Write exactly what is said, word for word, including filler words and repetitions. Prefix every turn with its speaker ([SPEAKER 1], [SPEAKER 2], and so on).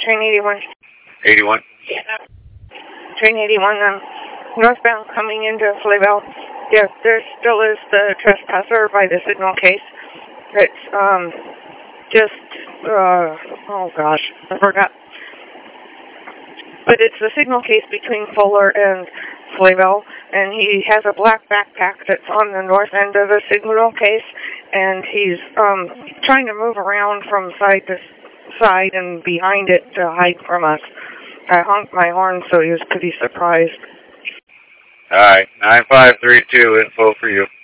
[SPEAKER 1] train eighty-one.
[SPEAKER 2] eighty-one?
[SPEAKER 1] Yeah. Train eighty-one, um, northbound coming into Flaybell. Yes, there still is the trespasser by the signal case. It's, um, just, uh, oh gosh, I forgot. But it's the signal case between Fuller and Flaybell, and he has a black backpack that's on the north end of the signal case, and he's, um, trying to move around from side to side and behind it to hide from us. I honked my horn, so he was pretty surprised.
[SPEAKER 2] All right, nine five three two, info for you.